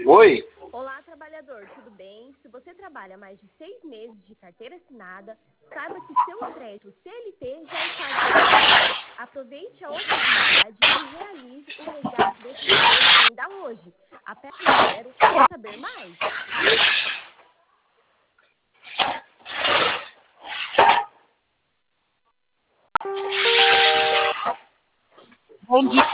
Oi? Olá, trabalhador, tudo bem? Se você trabalha mais de 6 meses de carteira assinada, saiba que seu crédito CLT já está disponível. Aproveite a oportunidade e realize o resgate desse valor ainda hoje. Aperte o 0 para saber mais. Bom dia.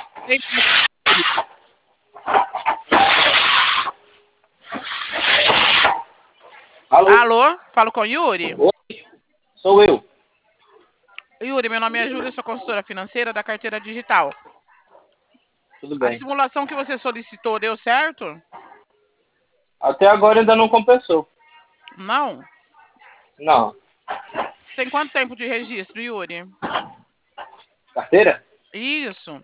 Alô? Alô? Falo com o Yuri? Oi? Sou eu. Yuri, meu nome é Júlia, sou consultora financeira da carteira digital. Tudo A bem. simulação que você solicitou deu certo? Até agora ainda não compensou. Não? Não. Tem quanto tempo de registro, Yuri? Carteira? Isso.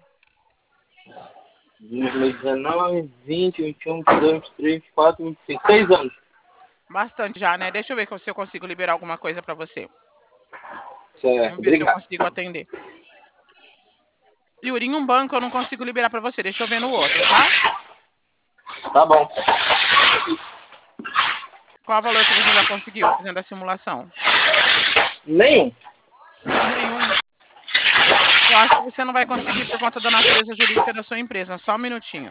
2019, 20, 21, 22, 23, 24, 25. 6 anos. Bastante já, né? Deixa eu ver se eu consigo liberar alguma coisa para você. Certo, Vamos ver se eu obrigado. consigo atender. Yuri, em um banco eu não consigo liberar para você. Deixa eu ver no outro, tá? Tá bom. Qual o valor que você já conseguiu fazendo a simulação? Nenhum. Nenhum. Eu acho que você não vai conseguir por conta da natureza jurídica da sua empresa. Só um minutinho.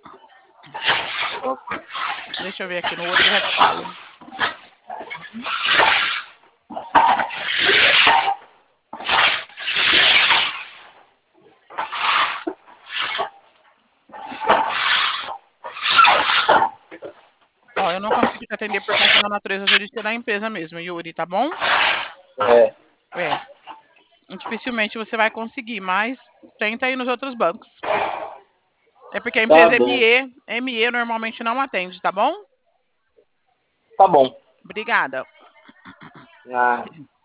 Deixa eu ver aqui no outro, eu já te falo. Ó, eu não consigo te atender por conta da natureza jurídica da empresa mesmo, Yuri, tá bom? É. É. Dificilmente você vai conseguir, mas tenta ir nos outros bancos. É porque a Tá empresa bom. ME normalmente não atende, tá bom? Tá bom. Obrigada. Ah.